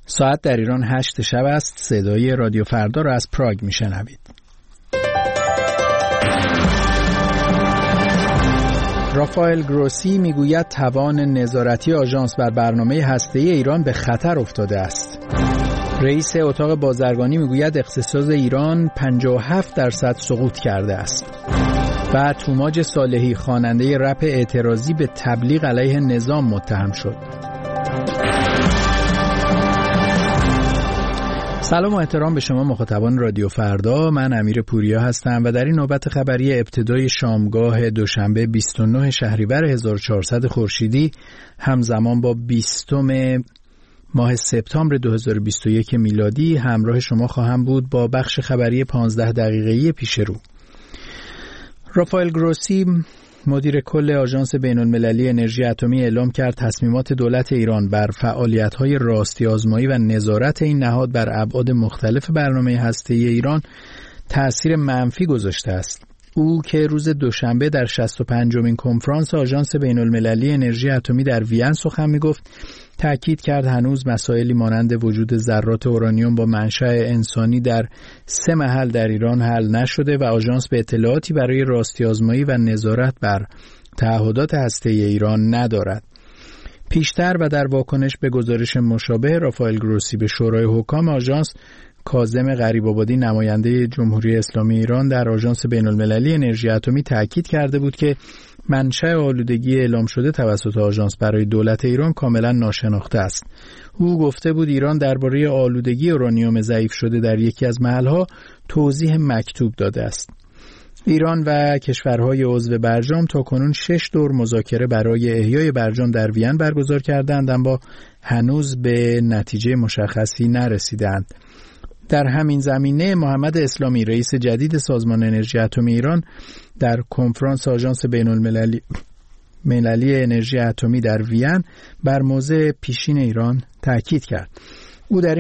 ساعت در ایران 8 شب است. صدای رادیو فردا را از پراگ میشنوید. رافائل گروسی میگوید توان نظارتی آژانس بر برنامه هسته‌ای ایران به خطر افتاده است. رئیس اتاق بازرگانی میگوید اقتصاد ایران 57% سقوط کرده است. و توماج صالحی خواننده رپ اعتراضی به تبلیغ علیه نظام متهم شد. سلام و احترام به شما مخاطبان رادیو فردا. من امیر پوریا هستم و در این نوبت خبری ابتدای شامگاه دوشنبه 29 شهریور 1400 خورشیدی همزمان با 20 ماه سپتامبر 2021 میلادی همراه شما خواهم بود با بخش خبری 15 دقیقه‌ای پیش رو. رافائل گروسی مدیر کل آژانس بین‌المللی انرژی اتمی اعلام کرد تصمیمات دولت ایران بر فعالیت‌های راستی آزمایی و نظارت این نهاد بر ابعاد مختلف برنامه هسته‌ای ایران تأثیر منفی گذاشته است. او که روز دوشنبه در 65مین کنفرانس آژانس بین‌المللی انرژی اتمی در وین سخن می‌گفت، تأکید کرد هنوز مسائلی مانند وجود ذرات اورانیوم با منشأ انسانی در 3 محل در ایران حل نشده و آژانس به اطلاعاتی برای راستی آزمایی و نظارت بر تعهدات هسته‌ای ایران ندارد. پیشتر و در واکنش به گزارش مشابه رافائل گروسی به شورای حکام آژانس، کاظم غریب‌آبادی نماینده جمهوری اسلامی ایران در آژانس بین‌المللی انرژی اتمی تأکید کرده بود که منشأ آلودگی اعلام شده توسط آژانس برای دولت ایران کاملا ناشناخته است. او گفته بود ایران درباره آلودگی اورانیوم ضعیف شده در یکی از محل‌ها توضیح مکتوب داده است. ایران و کشورهای عضو برجام تاکنون 6 دور مذاکره برای احیای برجام در وین برگزار کردند، اما هنوز به نتیجه مشخصی نرسیدند. در همین زمینه محمد اسلامی رئیس جدید سازمان انرژی اتمی ایران در کنفرانس آژانس بین‌المللی انرژی اتمی در وین بر موضع پیشین ایران تاکید کرد. او در این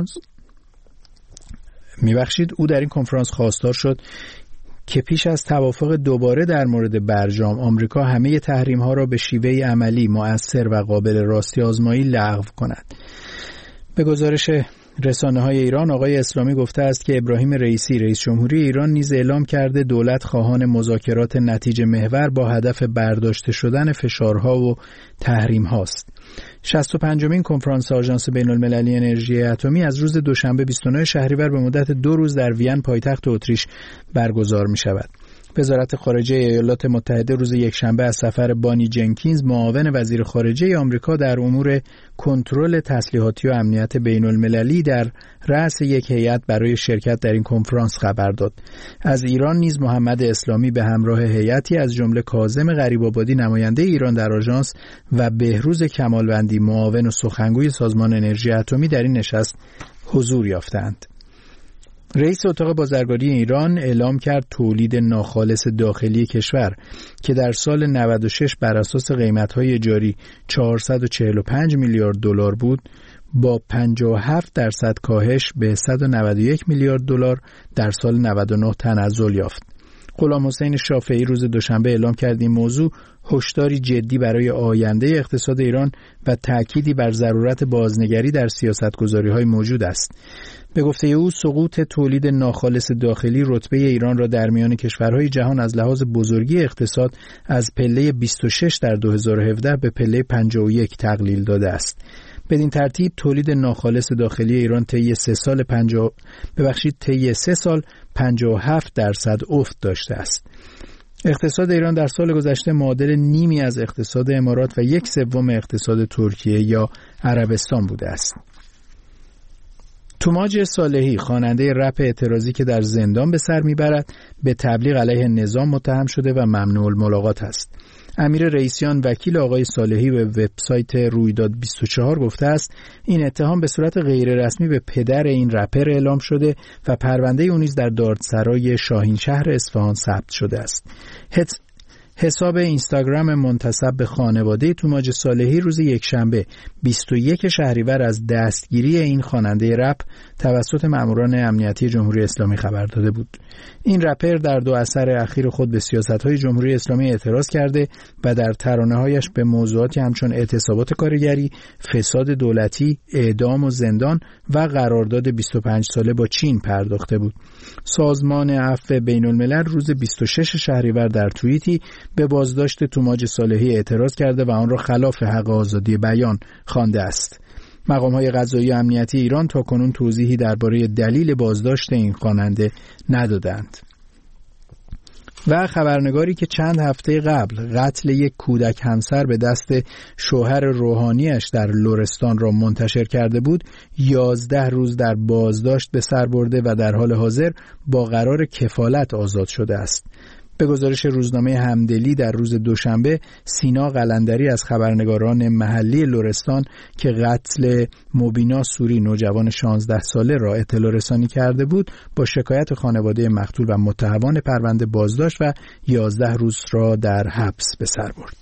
کنفرانس خواستار شد که پیش از توافق دوباره در مورد برجام آمریکا همه تحریم‌ها را به شیوه عملی، مؤثر و قابل راستی آزمایی لغو کند. به گزارش رسانه‌های ایران آقای اسلامی گفته است که ابراهیم رئیسی رئیس جمهوری ایران نیز اعلام کرده دولت خواهان مذاکرات نتیجه محور با هدف برداشته شدن فشارها و تحریم هاست. 65مین کنفرانس آژانس بین‌المللی انرژی اتمی از روز دوشنبه 29 شهریور به مدت 2 روز در وین پایتخت اتریش برگزار می شود. وزارت خارجه ایالات متحده روز یکشنبه از سفر بانی جنکینز معاون وزیر خارجه آمریکا در امور کنترل تسلیحاتی و امنیت بین‌المللی در رأس یک هیئت برای شرکت در این کنفرانس خبر داد. از ایران نیز محمد اسلامی به همراه هیئتی از جمله کاظم غریب‌آبادی نماینده ایران در آژانس و بهروز کمالوندی معاون و سخنگوی سازمان انرژی اتمی در این نشست حضور یافتند. رئیس اتاق بازرگانی ایران اعلام کرد تولید ناخالص داخلی کشور که در سال 96 بر اساس قیمت‌های جاری 445 میلیارد دلار بود، با 57% کاهش به 191 میلیارد دلار در سال 99 تنزل یافت. غلام حسین شافعی روز دوشنبه اعلام کرد این موضوع هشداری جدی برای آینده اقتصاد ایران و تأکیدی بر ضرورت بازنگری در سیاستگذاری‌های موجود است. به گفته او سقوط تولید ناخالص داخلی رتبه ایران را در میان کشورهای جهان از لحاظ بزرگی اقتصاد از پله 26 در 2017 به پله 51 تقلیل داده است. بدین ترتیب تولید ناخالص داخلی ایران طی 3 سال 57% افت داشته است. اقتصاد ایران در سال گذشته معادل نیمی از اقتصاد امارات و 1/3 اقتصاد ترکیه یا عربستان بوده است. توماج صالحی خواننده رپ اعتراضی که در زندان به سر میبرد به تبلیغ علیه نظام متهم شده و ممنوع الملاقات است. امیر رئیسیان وکیل آقای صالحی به وبسایت رویداد 24 گفته است این اتهام به صورت غیر رسمی به پدر این رپر اعلام شده و پرونده او نیز در دادسرای شاهین شهر اصفهان ثبت شده است. حساب اینستاگرام منتسب به خانواده توماج صالحی روز یکشنبه 21 شهریور از دستگیری این خواننده رپ توسط ماموران امنیتی جمهوری اسلامی خبر داده بود. این رپر در 2 اثر اخیر خود به سیاست‌های جمهوری اسلامی اعتراض کرده و در ترانه‌هایش به موضوعاتی همچون اعتصابات کارگری، فساد دولتی، اعدام و زندان و قرارداد 25 ساله با چین پرداخته بود. سازمان عفو بین‌الملل روز 26 شهریور در توییتی به بازداشت توماج صالحی اعتراض کرده و آن را خلاف حق آزادی بیان خوانده است. مقام‌های قضایی و امنیتی ایران تاکنون توضیحی درباره دلیل بازداشت این خواننده ندادند. و خبرنگاری که چند هفته قبل قتل یک کودک همسر به دست شوهر روحانیش در لرستان را منتشر کرده بود 11 روز در بازداشت به سر برده و در حال حاضر با قرار کفالت آزاد شده است. به گزارش روزنامه همدلی در روز دوشنبه، سینا قلندری از خبرنگاران محلی لرستان که قتل مبینا سوری نوجوان 16 ساله را اطلاع رسانی کرده بود، با شکایت خانواده مقتول و متهمان پرونده بازداشت و 11 روز را در حبس به سر برد.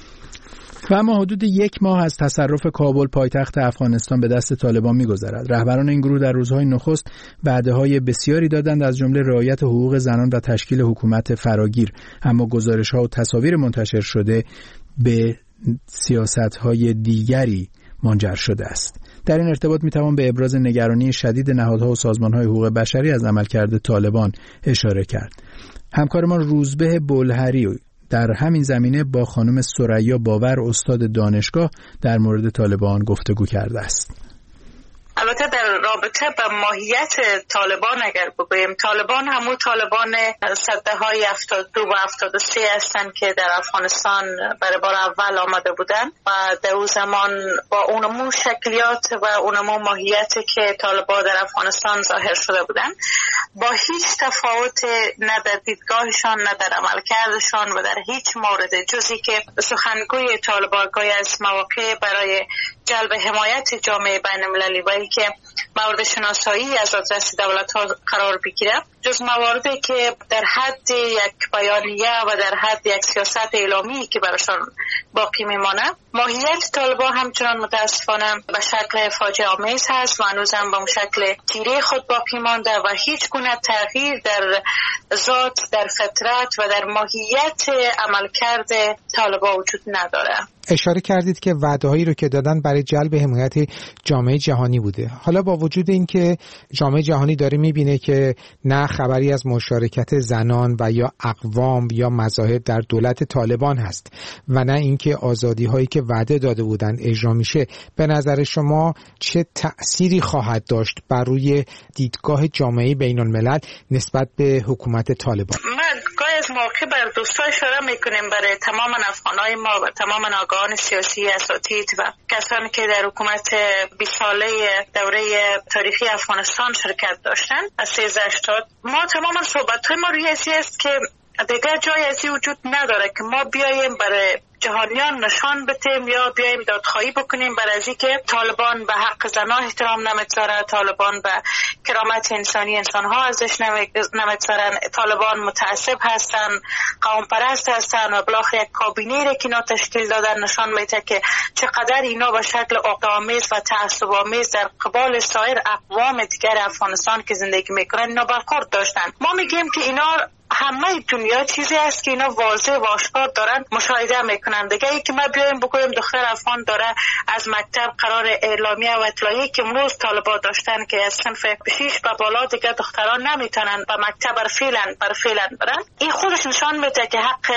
و اما حدود 1 ماه از تصرف کابل پایتخت افغانستان به دست طالبان می‌گذرد. رهبران این گروه در روزهای نخست وعده‌های بسیاری دادند، از جمله رعایت حقوق زنان و تشکیل حکومت فراگیر، اما گزارش‌ها و تصاویر منتشر شده به سیاست‌های دیگری منجر شده است. در این ارتباط می‌توان به ابراز نگرانی شدید نهادها و سازمان‌های حقوق بشری از عملکرد طالبان اشاره کرد. همکارمان روزبه بلهری در همین زمینه با خانم ثریا باور استاد دانشگاه در مورد طالبان گفتگو کرده است. البته در رابطه با ماهیت طالبان اگر بگوییم، طالبان همون طالبان سده‌های 72 و 73 هستند که در افغانستان برای بار اول آمده بودند و در اون زمان با اونمو شکلیات و اونمو ماهیتی که طالبان در افغانستان ظاهر شده بودند، با هیچ تفاوت نه در دیدگاهشان نه در عملکردشان و در هیچ مورد، جزی که سخنگوی طالبان گوی از مواقع برای جلب حمایت جامعه بین‌المللی و که موارد شناسایی از آدرس دولت‌ها قرار بگیره، جز مواردی که در حد یک بیانیه و در حد یک سیاست اعلامی که براشون باقی میمانه. ماهیت طالبان همچنان متاسفانه به شکل فاجعه آمیز هست و هنوزم به شکل تیره خود باقی مانده و هیچ گونه تغییر در ذات، در فطرت و در ماهیت عملکرد طالبان وجود نداره. اشاره کردید که وعده‌هایی رو که دادن برای جلب حمایت جامعه جهانی بوده. حالا با وجود اینکه جامعه جهانی داره می‌بینه که نه خبری از مشارکت زنان و یا اقوام یا مذاهب در دولت طالبان هست و نه اینکه آزادی‌هایی که وعده داده بودن اجرا میشه، به نظر شما چه تأثیری خواهد داشت بر روی دیدگاه جامعه بین‌الملل نسبت به حکومت طالبان؟ از موقع بر دوستای اشاره میکنیم برای تمام افغانای ما و تمام آگاهان سیاسی، اساتید و کسانی که در حکومت 20 ساله دوره تاریخی افغانستان شرکت داشتن از 1380. ما تمام صحبت‌های ما روی ازی است که دیگر جای ازی وجود نداره که ما بیاییم برای جهانیان نشان بدیم یا بیاییم دادخواهی بکنیم برای ازی که طالبان به حق زنان احترام نمیگذاره، طالبان به کرامت انسانی انسانها ارزش نمیگذارن، طالبان متعصب هستن، قوم پرست هستن و بالاخره یک کابینه را که اینا تشکیل دادن نشان میده که چقدر اینا به شکل عقده‌آمیز و تعصب‌آمیز در قبال سایر اقوام دیگر افغانستان که زندگی میکنن اینا برخورد داشتن. ما میگیم که اینا همه دنیا چیزی است که اینا واضح و آشکار دارن مشاهده میکنن. دیگه ای که ما بیایم بگویم دختر افغان داره از مکتب قرار اعلامیه و اطلاعیه که امروز طالبان داشتن که از صنف 6 به بالا دیگه دختران نمیتونن به مکتب برفعلا برن، این خودش نشان میده که حق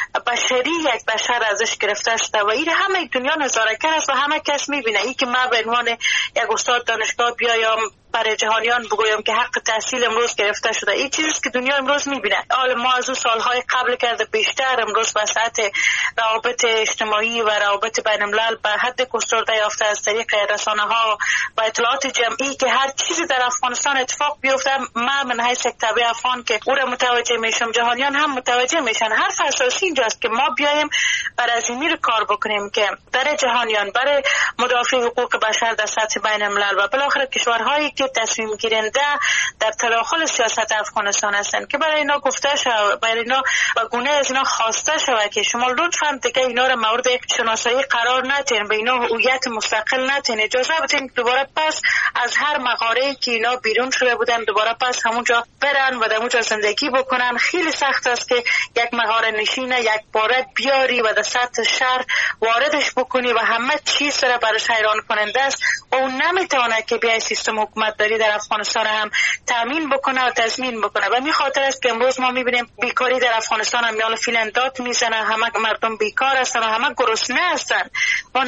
بشری یک بشر ازش گرفته شده و این همه دنیا نظاره‌گر است و همه کس میبینه. این که ما به عنوان یک استاد دانشگاه بیایم برای جهانیان بگویم که حق تحصیل امروز گرفته شده، این چیزی که دنیا امروز میبینه. حال ما از اون سالهای قبل کرده بیشتر امروز وسعت روابط اجتماعی و روابط بین الملل به حد گسترده یافته از طریق رسانه‌ها و اطلاعات جمعی که هر چیزی در افغانستان اتفاق بیفته من حیث یک تابع افغان که او را متوجه میشم، جهانیان هم متوجه میشن. حرف اساسی اینجاست که ما بیایم برای از این کار بکنیم که برای جهانیان، برای مدافع حقوق بشر در سطح بین الملل و بالاخره کشورهایی که تصمیم گیرنده در تداخل سیاست افغانستان هستند که برای اینا گفته شود، برای اینا با گونه از اینا خواسته شود که شما لطفاً دیگه اینا رو مورد شناسایی قرار ندین، به اینا هویت مستقل ندین، اجازه بدین دوباره پس از هر مغاره‌ای که اینا بیرون شده بودن دوباره پس همونجا برن و در اونجا زندگی بکنن. خیلی سخت است که یک مغاره نشینه یک باره بیاری و در سطح شهر واردش بکنی و همه چیز را برش حیران کننده است و اون نمیتونه که بیای سیستم حکومتداری در افغانستان هم تامین بکنه و تضمین بکنه. و می خاطر است که امروز ما میبینیم بیکاری در افغانستان هم میال فیلن داد میزنه، همه مردم بیکار هستن و همه گرسنه هستن و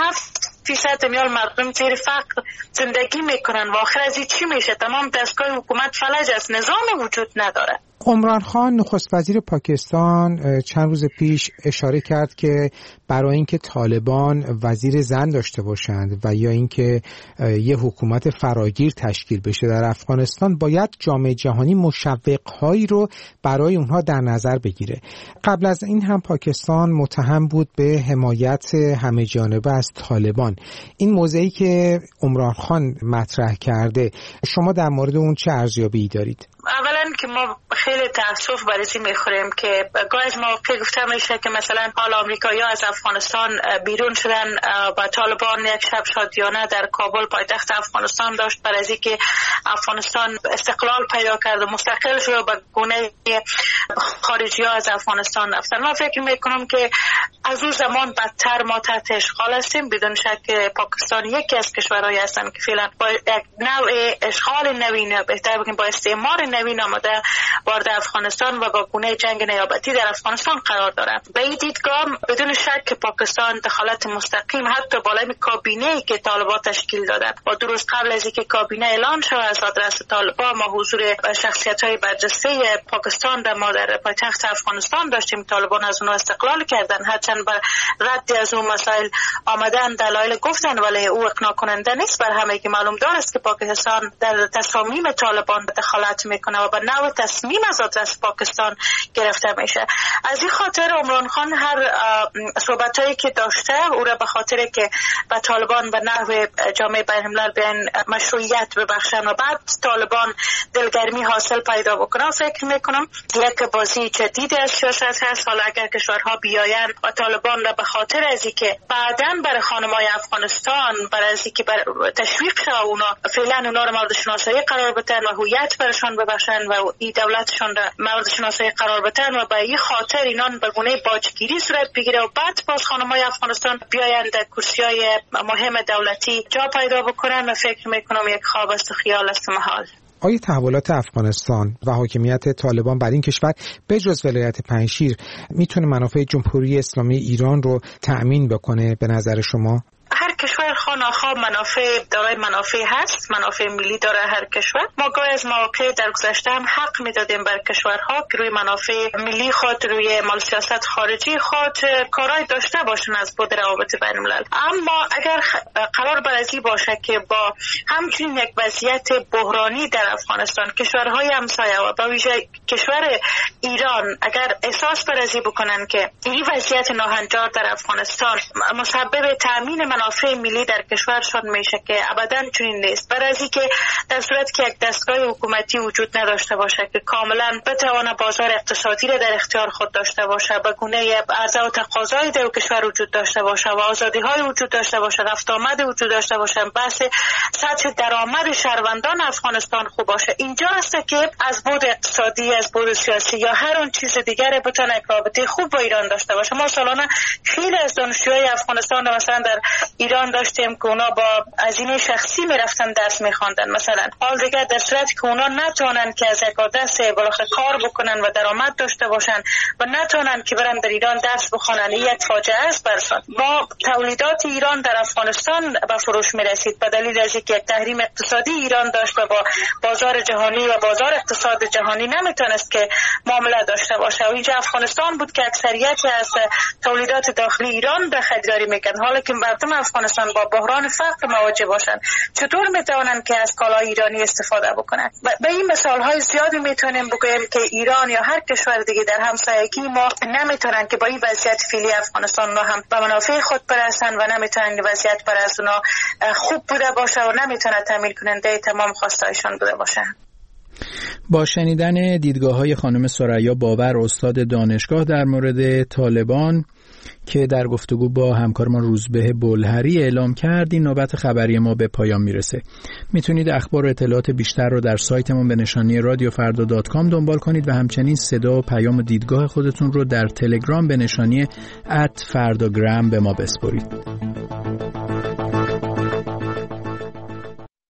97% میال مردم زیر فقر زندگی میکنن و آخر از این چی میشه؟ تمام دستگاه حکومت فلج است، نظام وجود نداره. عمران خان نخست وزیر پاکستان چند روز پیش اشاره کرد که برای اینکه طالبان وزیر زن داشته باشند و یا اینکه یه حکومت فراگیر تشکیل بشه در افغانستان باید جامعه جهانی مشوق‌هایی رو برای اونها در نظر بگیره. قبل از این هم پاکستان متهم بود به حمایت همه جانبه از طالبان. این موضعی که عمران خان مطرح کرده شما در مورد اون چه ارزیابی دارید؟ اولا که ما خیلی تاسف برای این میخوریم که گاهی از مواقع گفته میشه که مثلا حال آمریکایی‌ها از افغانستان بیرون شدن و طالبان یک شب شادیانه در کابل پایتخت افغانستان داشت برای اینکه افغانستان استقلال پیدا کرد و مستقل شد و به گونه خارجی‌ها از افغانستان رفتن. من فکر میکنم که از اون زمان بدتر ما تحت اشغال هستیم. بدون شک پاکستان یکی از کشورهایی هستند که فعلا با یک نوع اشغال نوین، بهتر بگیم با استعمار نوین آمده وارد افغانستان و با گونه جنگ نیابتی در افغانستان قرار دارد. به این دیدگاه بدون شک پاکستان دخالت مستقیم حتی بالای کابینه‌ای که طالبان تشکیل دادند و درست قبل از اینکه کابینه اعلان شود از آدرس طالبان ما حضور شخصیت‌های برجسته پاکستان ما در پایتخت افغانستان داشتیم. طالبان از اونها استقلال کردن، هرچند بر رد از اون مسائل آمدن دلایل گفتن ولی او اقناع کننده نیست. بر همه که معلوم دارست که پاکستان در تصامیم طالبان دخالت میکنه و به نوع تصمیم از آدرس پاکستان گرفته میشه. از این خاطر عمران خان هر صحبتایی که داشته او را به خاطر که به طالبان به نحو جامعه بین‌الملل بیان مشروعیت ببخشن و بعد طالبان دلگرمی حاصل پیدا بکنن فکر میکنم یک بازی جدید از سیاست هست. حالا اگر کشورها بیاین و طالبان را به خاطر از اینکه بعداً برای خانم‌های افغانستان برای اینکه تشویق شه اونا فعلا اونا رو مورد شناسایی قرار بدن و هویت برشان ببخشن و این دولتشون را مورد شناسایی قرار بدن و به این خاطر اینان به گونه باجگیری صورت بگیره و بعد باز خانم‌های افغانستان بیاین در کرسی‌های مهم دولتی جا پیدا بکنن و فکر میکنم یک خواب است و خیال است محال. آیا تحولات افغانستان و حاکمیت طالبان بر این کشور به جز ولایت پنجشیر میتونه منافع جمهوری اسلامی ایران رو تأمین بکنه به نظر شما؟ هر کشور خانه‌خواه دارای منافع هست، منافع ملی داره هر کشور. ما گاهی از مواقع در گذشته هم حق میدادیم بر کشورها که روی منافع ملی خود، روی مال سیاست خارجی خود کارای داشته باشن از بود روابط بین‌الملل. اما اگر قرار بر ازی باشه که با همچنین یک وضعیت بحرانی در افغانستان کشورهای همسایه و با ویژه کشور ایران اگر احساس بر ازی بکنن که این وضعیت ناهنجار در افغانستان مسبب تامین منافع ملی در کشورشان میشه که ابداً چنین نیست. برای از اینکه در صورت که یک دستگاه حکومتی وجود نداشته باشه که کاملا بتونه بازار اقتصادی را در اختیار خود داشته باشه، به گونه عرضه و تقاضای در کشور وجود داشته باشه و آزادی‌های وجود داشته باشه، رفت آمد وجود داشته باشه، بحث سطح درآمد شهروندان افغانستان خوب باشه، اینجا است که از بود اقتصادی، از بود سیاسی یا هر اون چیز دیگری بتونه یک رابطه خوب با ایران داشته باشه. ما سالانه خیلی از دانشجوهای افغانستان مثلا در ایران داشتیم که اونا با هزینه شخصی میرفتن درس میخواندن. مثلا حال دیگه در صورتی که اونا نتونن که از یک دست بالاخره کار بکنن و درآمد داشته باشن و نتونن که برن در ایران درس بخونن، یک فاجعه است برشون. با تولیدات ایران در افغانستان به فروش میرسید به دلیل از اینکه یک تحریم اقتصادی ایران داشت و با بازار جهانی و بازار اقتصاد جهانی نمیتونست که معامله داشته باشه. و اینجا افغانستان بود که اکثریت از تولیدات داخلی ایران به خریداری میکرد. حالا که مردم افغانستان با بحران فقر مواجه باشن چطور میتونن که از کالای ایرانی استفاده بکنن. به این مثال های زیادی میتونیم بگوییم که ایران یا هر کشور دیگه در همسایگی ما نمیتونن که با این وضعیت فعلی افغانستان رو هم به منافع خود برسن و نمیتونن وضعیت برای از اونا خوب بوده باشه و نمیتونن تامین کننده تمام خواستایشان بوده باشه. با شنیدن دیدگاه‌های خانم ثریا باور استاد دانشگاه در مورد طالبان که در گفتگو با همکارمان روزبه بلهری اعلام کرد، این نوبت خبری ما به پایان میرسه. میتونید اخبار و اطلاعات بیشتر رو در سایتمون به نشانی radiofarda.com دنبال کنید و همچنین صدا و پیام و دیدگاه خودتون رو در تلگرام به نشانی @fardagram به ما بسپارید.